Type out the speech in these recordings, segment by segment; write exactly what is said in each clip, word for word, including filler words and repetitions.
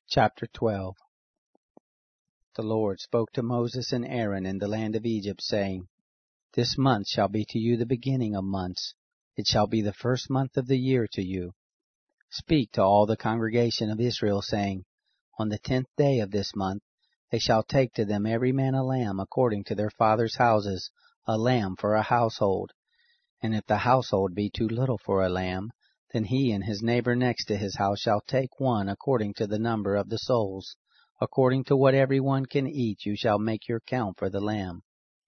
Chapter twelve. The Lord spoke to Moses and Aaron in the land of Egypt, saying, This month shall be to you the beginning of months. It shall be the first month of the year to you. Speak to all the congregation of Israel, saying, On the tenth day of this month they shall take to them every man a lamb according to their fathers' houses, a lamb for a household. And if the household be too little for a lamb, then he and his neighbor next to his house shall take one according to the number of the souls. According to what every one can eat, you shall make your count for the lamb.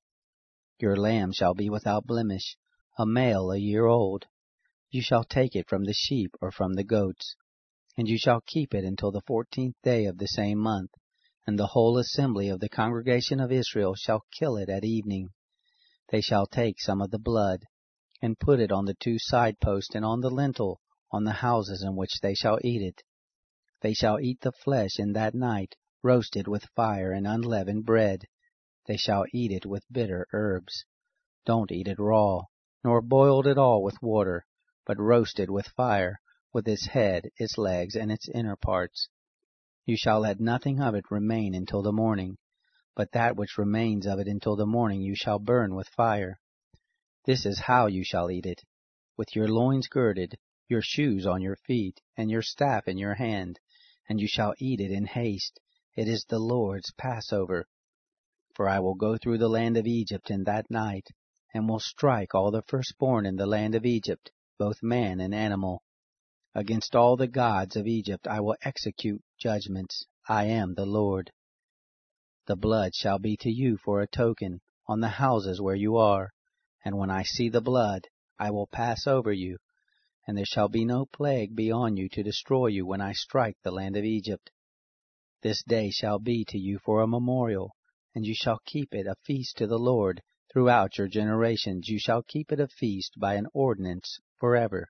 Your lamb shall be without blemish, a male a year old. You shall take it from the sheep or from the goats, and you shall keep it until the fourteenth day of the same month, and the whole assembly of the congregation of Israel shall kill it at evening. They shall take some of the blood, and put it on the two side posts and on the lintel, on the houses in which they shall eat it. They shall eat the flesh in that night, roasted with fire and unleavened bread. They shall eat it with bitter herbs. Don't eat it raw, nor boiled at all with water, but roasted with fire, with its head, its legs, and its inner parts. You shall let nothing of it remain until the morning, but that which remains of it until the morning you shall burn with fire. This is how you shall eat it, with your loins girded, your shoes on your feet, and your staff in your hand, and you shall eat it in haste. It is the Lord's Passover. For I will go through the land of Egypt in that night, and will strike all the firstborn in the land of Egypt, both man and animal. Against all the gods of Egypt I will execute judgments. I am the Lord. The blood shall be to you for a token on the houses where you are. And when I see the blood, I will pass over you, and there shall be no plague be on you to destroy you when I strike the land of Egypt. This day shall be to you for a memorial, and you shall keep it a feast to the Lord. Throughout your generations you shall keep it a feast by an ordinance forever.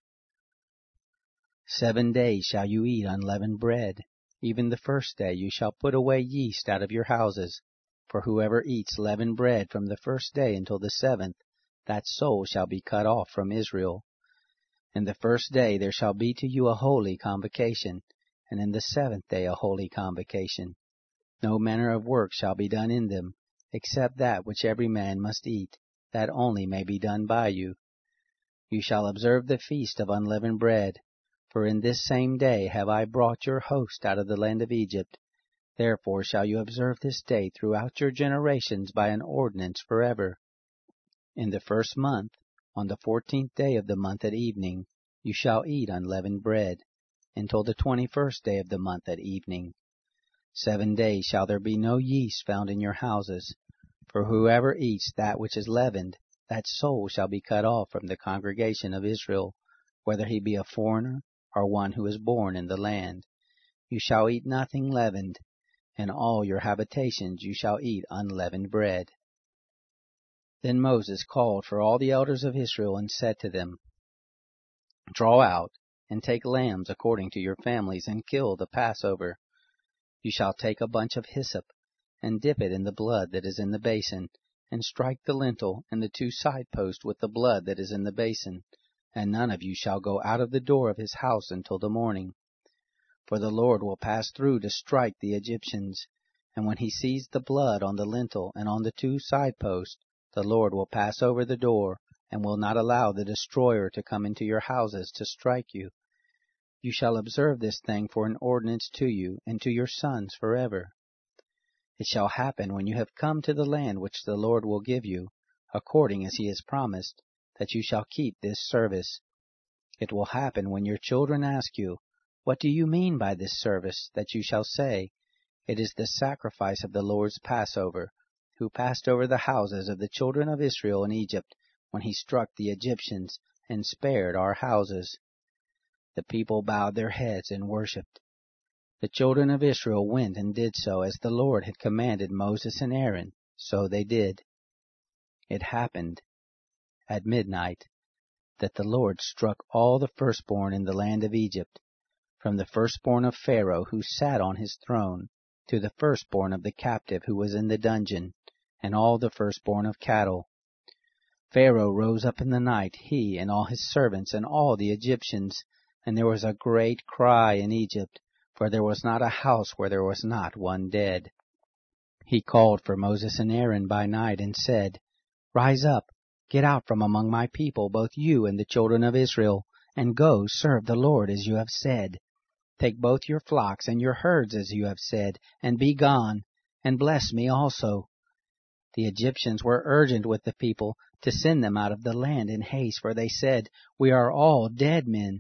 Seven days shall you eat unleavened bread. Even the first day you shall put away yeast out of your houses. For whoever eats leavened bread from the first day until the seventh, that soul shall be cut off from Israel. In the first day there shall be to you a holy convocation, and in the seventh day a holy convocation. No manner of work shall be done in them, except that which every man must eat, that only may be done by you. You shall observe the feast of unleavened bread, for in this same day have I brought your host out of the land of Egypt. Therefore shall you observe this day throughout your generations by an ordinance forever. In the first month, on the fourteenth day of the month at evening, you shall eat unleavened bread, until the twenty-first day of the month at evening. Seven days shall there be no yeast found in your houses, for whoever eats that which is leavened, that soul shall be cut off from the congregation of Israel, whether he be a foreigner or one who is born in the land. You shall eat nothing leavened. In all your habitations you shall eat unleavened bread. Then Moses called for all the elders of Israel and said to them, Draw out, and take lambs according to your families, and kill the Passover. You shall take a bunch of hyssop, and dip it in the blood that is in the basin, and strike the lintel and the two side posts with the blood that is in the basin, and none of you shall go out of the door of his house until the morning. For the Lord will pass through to strike the Egyptians, and when he sees the blood on the lintel and on the two side posts, the Lord will pass over the door, and will not allow the destroyer to come into your houses to strike you. You shall observe this thing for an ordinance to you and to your sons forever. It shall happen when you have come to the land which the Lord will give you, according as he has promised, that you shall keep this service. It will happen when your children ask you, What do you mean by this service? That you shall say, It is the sacrifice of the Lord's Passover, who passed over the houses of the children of Israel in Egypt, when he struck the Egyptians, and spared our houses. The people bowed their heads and worshipped. The children of Israel went and did so, as the Lord had commanded Moses and Aaron, so they did. It happened at midnight that the Lord struck all the firstborn in the land of Egypt, from the firstborn of Pharaoh who sat on his throne, to the firstborn of the captive who was in the dungeon, and all the firstborn of cattle. Pharaoh rose up in the night, he and all his servants and all the Egyptians, and there was a great cry in Egypt, for there was not a house where there was not one dead. He called for Moses and Aaron by night and said, Rise up, get out from among my people, both you and the children of Israel, and go serve the Lord as you have said. Take both your flocks and your herds as you have said, and be gone, and bless me also. The Egyptians were urgent with the people to send them out of the land in haste, for they said, We are all dead men.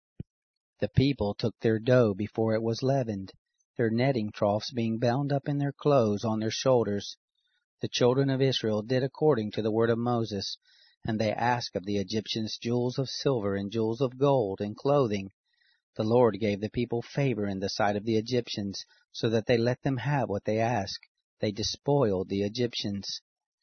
The people took their dough before it was leavened, their netting troughs being bound up in their clothes on their shoulders. The children of Israel did according to the word of Moses, and they asked of the Egyptians jewels of silver and jewels of gold and clothing. The Lord gave the people favor in the sight of the Egyptians, so that they let them have what they asked. They despoiled the Egyptians.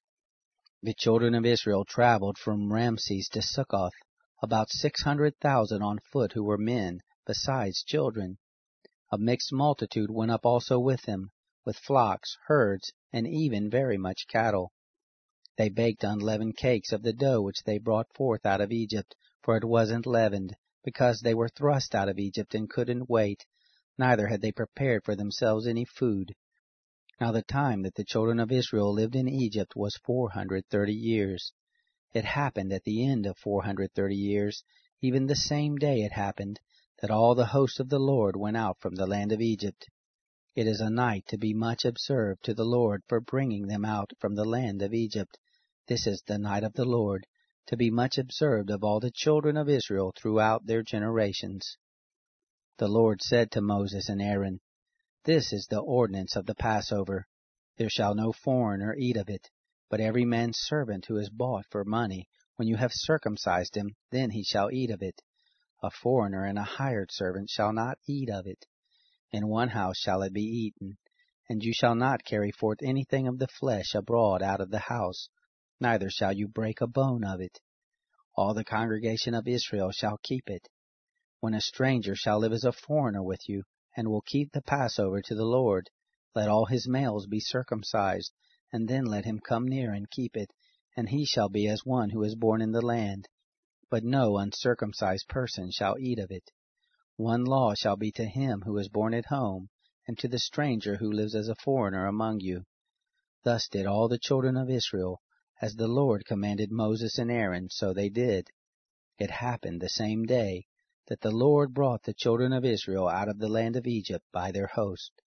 The children of Israel traveled from Ramses to Succoth, about six hundred thousand on foot who were men, besides children. A mixed multitude went up also with them, with flocks, herds, and even very much cattle. They baked unleavened cakes of the dough which they brought forth out of Egypt, for it wasn't leavened, because they were thrust out of Egypt and couldn't wait, neither had they prepared for themselves any food. Now the time that the children of Israel lived in Egypt was four hundred thirty years. It happened at the end of four hundred thirty years, even the same day it happened, that all the host of the Lord went out from the land of Egypt. It is a night to be much observed to the Lord for bringing them out from the land of Egypt. This is the night of the Lord, to be much observed of all the children of Israel throughout their generations. The Lord said to Moses and Aaron, This is the ordinance of the Passover. There shall no foreigner eat of it, but every man's servant who is bought for money, when you have circumcised him, then he shall eat of it. A foreigner and a hired servant shall not eat of it. In one house shall it be eaten, and you shall not carry forth anything of the flesh abroad out of the house, neither shall you break a bone of it. All the congregation of Israel shall keep it. When a stranger shall live as a foreigner with you, and will keep the Passover to the Lord, let all his males be circumcised, and then let him come near and keep it, and he shall be as one who is born in the land. But no uncircumcised person shall eat of it. One law shall be to him who is born at home, and to the stranger who lives as a foreigner among you. Thus did all the children of Israel, as the Lord commanded Moses and Aaron, so they did. It happened the same day that the Lord brought the children of Israel out of the land of Egypt by their host.